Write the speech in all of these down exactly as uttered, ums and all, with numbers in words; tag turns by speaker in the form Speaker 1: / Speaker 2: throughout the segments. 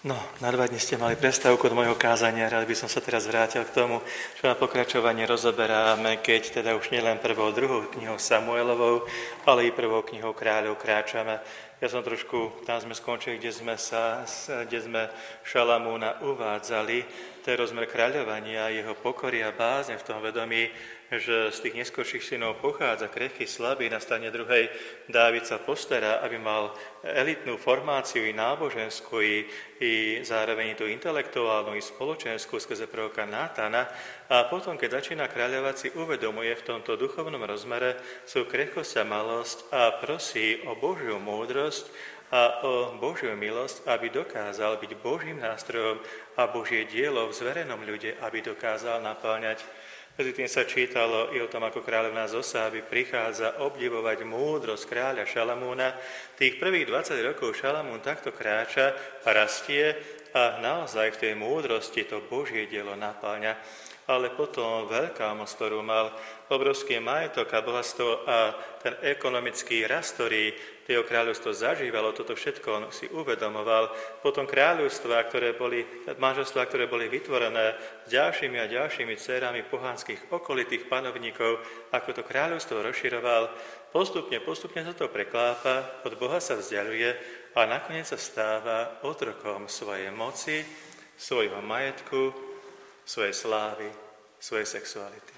Speaker 1: No, na dva dni ste mali prestávku od môjho kázania, rád by som sa teraz vrátil k tomu, čo na pokračovanie rozoberáme, keď teda už nielen prvou, druhou knihou Samuelovou, ale i prvou knihou Kráľov kráčame. Ja som trošku, tam sme skončili, kde sme, sa, kde sme Šalamúna uvádzali, ten rozmer kráľovania, jeho pokory a bázne v tom vedomí, že z tých neskorších synov pochádza krehký, slabý, na strane druhej Dávid sa postará, aby mal elitnú formáciu i náboženskú, i, i zároveň tú intelektuálnu, i spoločenskú skrze proroka Nátana. A potom, keď začína kráľovať, si uvedomuje v tomto duchovnom rozmere svoju krehkosť a malosť a prosí o Božiu múdrosť a o Božiu milosť, aby dokázal byť Božím nástrojom a Božie dielo v zverenom ľude, aby dokázal naplňať. Medzi tým sa čítalo i o tom, ako kráľovná Zosáby prichádza obdivovať múdrosť kráľa Šalamúna. Tých prvých dvadsať rokov Šalamún takto kráča a rastie a naozaj v tej múdrosti to Božie dielo napáľa. Ale potom veľká moc, ktorú mal, obrovský majetok a bohatstvo a ten ekonomický rast, ktorý jeho kráľovstvo zažívalo, toto všetko on si uvedomoval. Potom kráľovstvá, ktoré boli, manželstvá, ktoré boli vytvorené s ďalšími a ďalšími dcérami pohanských okolitých panovníkov, ako to kráľovstvo rozširoval, postupne, postupne sa to preklápa, od Boha sa vzdialuje a nakoniec sa stáva otrokom svojej moci, svojho majetku, svojej slávy, svojej sexuality.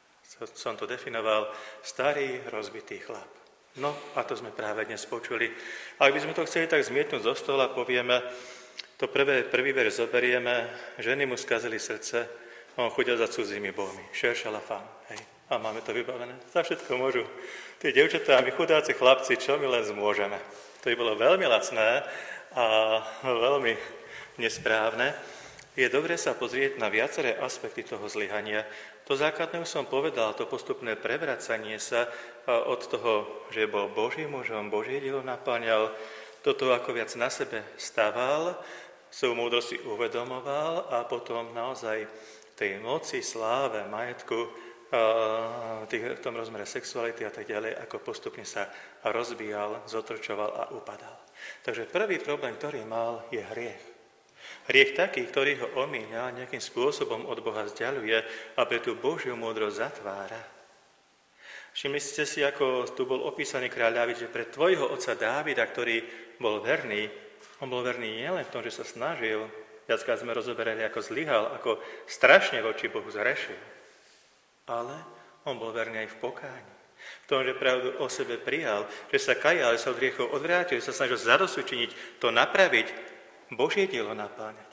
Speaker 1: Som to definoval, starý, rozbitý chlap. No, a to sme práve dnes počuli. Ak by sme to chceli tak zmietnúť zo stola, povieme, to prvé, prvý verš zoberieme, ženy mu skazili srdce, on chodil za cudzými bohmi. Cherche la femme, hej. A máme to vybavené. Za všetko môžu. Tí devčatá, my chudáci chlapci, čo my len zmôžeme. To by bolo veľmi lacné a veľmi nesprávne. Je dobré sa pozrieť na viaceré aspekty toho zlyhania. To základné už som povedal, to postupné prevracanie sa od toho, že bol Božím mužom, Božie dielo naplňal, do toho, ako viac na sebe staval, svoju múdrosť si uvedomoval a potom naozaj v tej moci, sláve, majetku, v tom rozmere sexuality a tak ďalej, ako postupne sa rozbíjal, zotročoval a upadal. Takže prvý problém, ktorý mal, je hriech. Hriech taký, ktorý ho omíňa, nejakým spôsobom od Boha vzdialuje a pre tú Božiu múdrosť zatvára. Všimli ste si, ako tu bol opísaný kráľ Dávid, že pre tvojho otca Dávida, ktorý bol verný, on bol verný nielen v tom, že sa snažil, viackrát sme rozoberali, ako zlyhal, ako strašne voči Bohu zrešil, ale on bol verný aj v pokáni. V tom, že pravdu o sebe prijal, že sa kajal, že sa od hriechov odvrátil, že sa snažil zadosťučiniť, to napraviť, Božie dielo napáňať.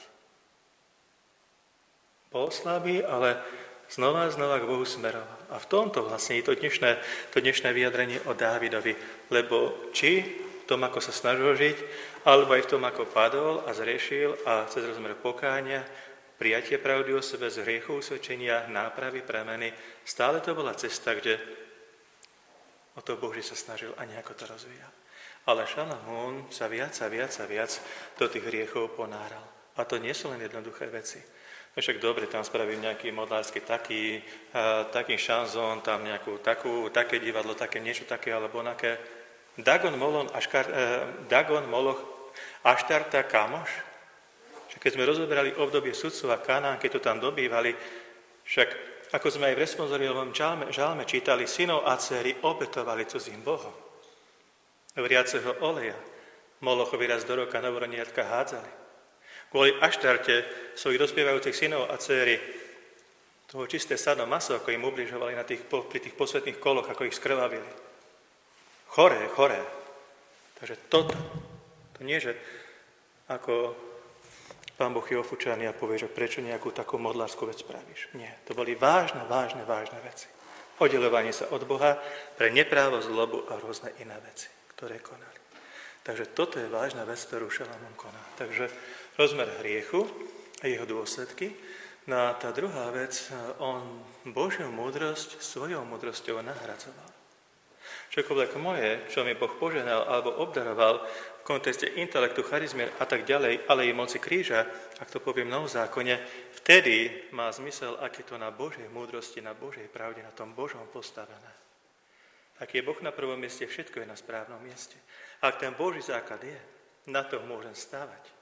Speaker 1: Bol slabý, ale znova a znova k Bohu smeroval. A v tomto vlastne je to dnešné, to dnešné vyjadrenie o Dávidovi, lebo či v tom, ako sa snažil žiť, alebo aj v tom, ako padol a zrešil a cez rozmer pokáňa, prijatie pravdy o sebe z hriechu usvedčenia, nápravy, premeny, stále to bola cesta, kde o to Boží sa snažil a nejako to rozvíjal. Ale Šalamún sa viac a viac a viac do tých hriechov ponáral. A to nie sú len jednoduché veci. No však dobre, tam spravím nejaký modlársky taký, uh, taký šanzón, tam nejakú takú, také divadlo, také niečo také alebo onaké. Dagon, Molon, Aškar, uh, Dagon, Moloch, Aštarta, Kamoš. Však keď sme rozoberali obdobie sudcov a Kanán, keď to tam dobývali, však ako sme aj v responsorilovom žalme, žalme čítali, synov a dcéry obetovali cudzím bohom. Vriaceho oleja. Molochovi raz do roka novoroniatka hádzali. Kvôli Aštarte svojich dospievajúcich synov a dcéry toho čisté sadno maso, ako im ubližovali na tých, pri tých posvetných koloch, ako ich skrvavili. Choré, choré. Takže toto, to nie, že ako Pán Boh je ofúčaný a povie, že prečo nejakú takú modlárskú vec spravíš. Nie, to boli vážne, vážne, vážne veci. Oddeľovanie sa od Boha pre neprávo, zlobu a rôzne iné veci, ktoré konali. Takže toto je vážna vec, ktorú Šalamún koná. Takže rozmer hriechu a jeho dôsledky. No a tá druhá vec, on Božiu múdrosť svojou múdrosťou nahradzoval. Čokoľvek moje, čo mi Boh poženal alebo obdaroval v kontexte intelektu, charizmier a tak ďalej, ale i moci kríža, ak to poviem v Novom zákone, vtedy má zmysel, aké to na Božej múdrosti, na Božej pravde, na tom Božom postavené. Ak je Boh na prvom mieste, všetko je na správnom mieste. Ak ten Boží základ je, na to môžem stávať.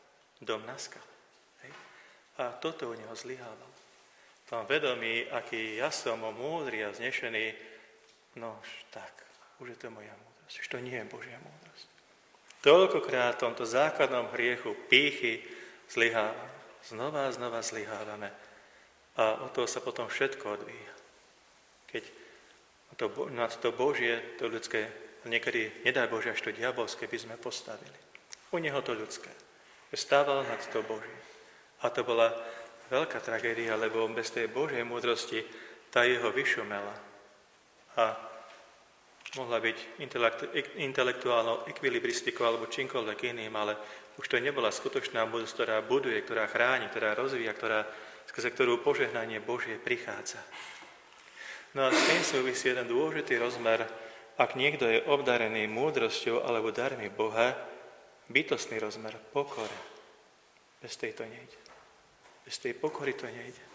Speaker 1: dom na skale. Hej. A toto u neho zlyhávalo. V tom vedomí, aký ja som múdry a vznešený, no tak, už je to moja múdrosť, už to nie je Božia múdrosť. Toľkokrát v tomto základnom hriechu pýchy zlyhávame. Znova a znova zlyhávame. A od toho sa potom všetko odvíja. Keď to, nad to Božie, to ľudské, niekedy, nedaj Bože, až to diabolské by sme postavili. U neho to ľudské. Stával nad to Božie. A to bola veľká tragédia, lebo bez tej Božej múdrosti tá jeho vyšumela. A mohla byť intelektuálnou ekvilibristikou alebo čímkoľvek iným, ale už to nebola skutočná múdrosť, ktorá buduje, ktorá chráni, ktorá rozvíja, ktorá, skrze ktorú požehnanie Božie prichádza. No a s tým súvisí jeden dôležitý rozmer, ak niekto je obdarený múdrosťou alebo darmi Boha, bytostný rozmer, pokora. Bez tej to nejde. Bez tej pokory to nejde.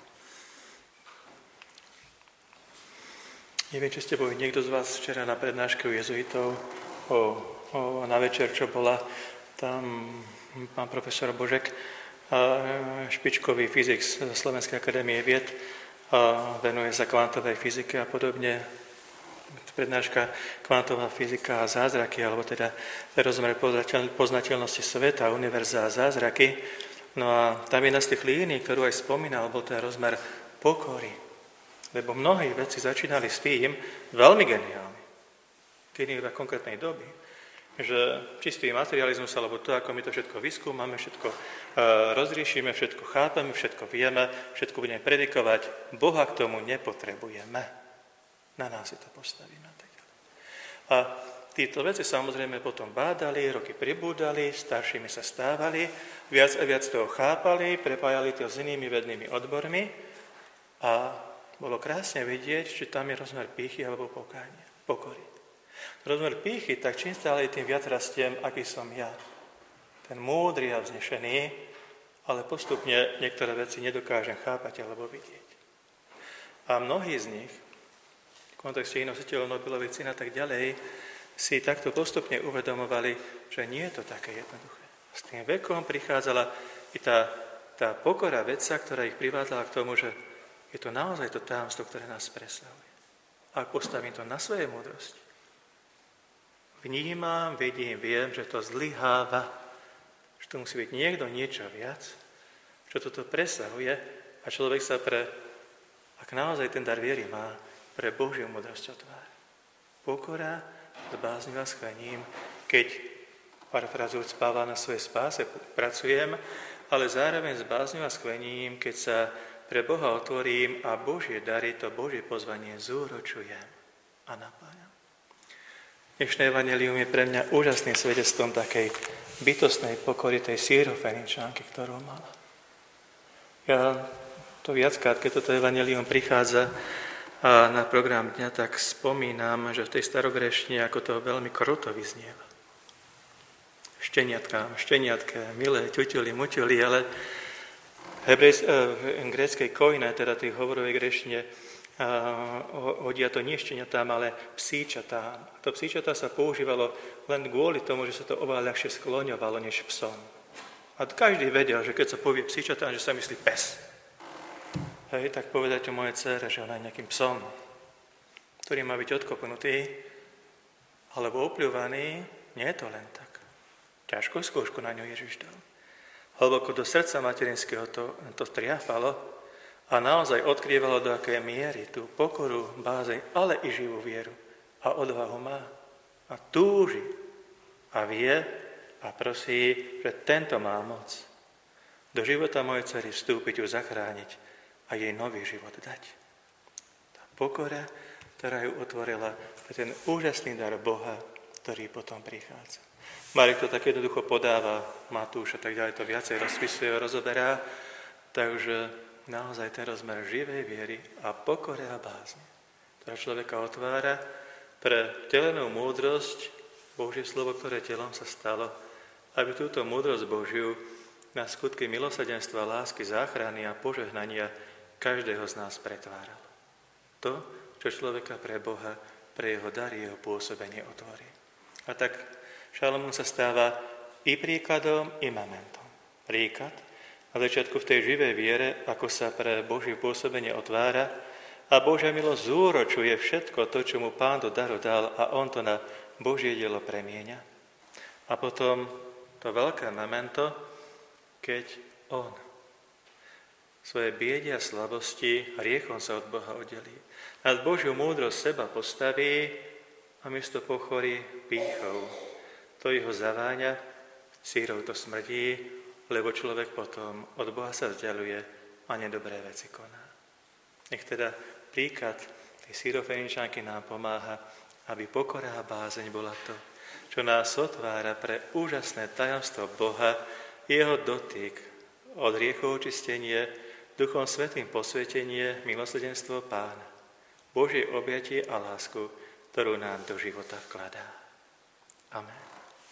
Speaker 1: Neviem, či ste boli niekto z vás včera na prednáške u jezuitov o, o, na večer, čo bola tam pán profesor Božek, špičkový fyzik z Slovenskej akadémie vied, a venuje sa kvantovej fyzike a podobne. Prednáška kvantová fyzika a zázraky, alebo teda rozmer poznateľnosti sveta, univerza a zázraky. No a tam jedna z tých línií, ktorú aj spomínal, bol ten rozmer pokory. Lebo mnohé veci začínali s tým veľmi geniálne, keď iba konkrétnej doby, že čistý materializmus, alebo to, ako my to všetko vyskúmame, všetko uh, rozriešime, všetko chápeme, všetko vieme, všetko budeme predikovať, Boha k tomu nepotrebujeme. Na nás si to postavíme. A títo veci samozrejme potom bádali, roky pribúdali, staršími sa stávali, viac a viac toho chápali, prepájali to s inými vednými odbormi a bolo krásne vidieť, či tam je rozmer pýchy alebo pokánia, pokory. Rozmer pýchy, tak čím stále tým viac rastiem, aký som ja. Ten múdry a vznešený, ale postupne niektoré veci nedokážem chápať alebo vidieť. A mnohí z nich, v kontexte nositeľov Nobelových cien a tak ďalej, si takto postupne uvedomovali, že nie je to také jednoduché. S tým vekom prichádzala i tá, tá pokora vedca, ktorá ich privádzala k tomu, že je to naozaj to tajomstvo, ktoré nás presahuje. Ak postavím to na svojej múdrosti, vnímam, vidím, viem, že to zlyháva, že to musí byť niekto niečo viac, že toto presahuje a človek sa pre, ak naozaj ten dar viery má, pre Božiu múdrosť otvára. Pokora s bázňou a schvením, keď, parafrazujúc Pavla na svojej spáse, pracujem, ale zároveň s bázňou a schvením, keď sa pre Boha otvorím a Božie dary, to Božie pozvanie zúročujem a napájam. Dnešné evanjelium je pre mňa úžasným svedectvom takej bytostnej pokory tej Sýrofeničanky, ktorú mala. Ja to viackrát, keď toto evanjelium prichádza a na program dňa, tak spomínam, že v tej starogrešine, ako to veľmi kruto vyznieva. Šteniatka, šteniatke, milé, ťuťuli, muťuli, ale hebrejs, v gréckej koine, teda tej hovorovej grešine, hodia to nie šteniatám, ale psíčatám. To psíčatá sa používalo len kvôli tomu, že sa to oveľa ľahšie skloňovalo než psom. A každý vedel, že keď sa povie psíčatám, že sa myslí pes. Hej, tak povedať o mojej dcére, že ona je nejakým psom, ktorý má byť odkopnutý, alebo opľúvaný, nie je to len tak. Ťažkú skúšku na ňu Ježiš dal. Hlboko do srdca materinského to, to triafalo a naozaj odkrývalo, do akej miery tú pokoru, bázeň, ale i živú vieru. A odvahu má. A túži. A vie a prosí, že tento má moc do života mojej dcery vstúpiť, ju zachrániť a jej nový život dať. Tá pokora, ktorá ju otvorila, je ten úžasný dar Boha, ktorý potom prichádza. Marek to tak jednoducho podáva, Matúš a tak ďalej to viacej rozpisuje, rozoberá, takže naozaj ten rozmer živej viery a pokory a bázne, ktorá človeka otvára pre telenú múdrosť, Božie slovo, ktoré telom sa stalo, aby túto múdrosť Božiu na skutky milosrdenstva, lásky, záchrany a požehnania každého z nás pretváralo. To, čo človeka pre Boha, pre jeho dary, jeho pôsobenie otvorí. A tak Šalamún sa stáva i príkladom, i momentom. príklad na začiatku v tej živej viere, ako sa pre Božie pôsobenie otvára a Božia milosť zúročuje všetko to, čo mu Pán do daru dal a on to na Božie dielo premieňa. A potom to veľké memento, keď on svoje biede a slabosti hriechom sa od Boha oddelí. Nad Božiu múdrosť seba postaví a miesto pochorí pýchou. To jeho zaváňa, sírou to smrdí, lebo človek potom od Boha sa vzdialuje a nedobré veci koná. Nech teda príklad tej sýrofeničanky nám pomáha, aby pokora a bázeň bola to, čo nás otvára pre úžasné tajomstvo Boha, jeho dotyk od hriechov očistenie, Duchom Svätým posvetenie, milosrdenstvo Pána, Božie objatie a lásku, ktorú nám do života vkladá. Amen.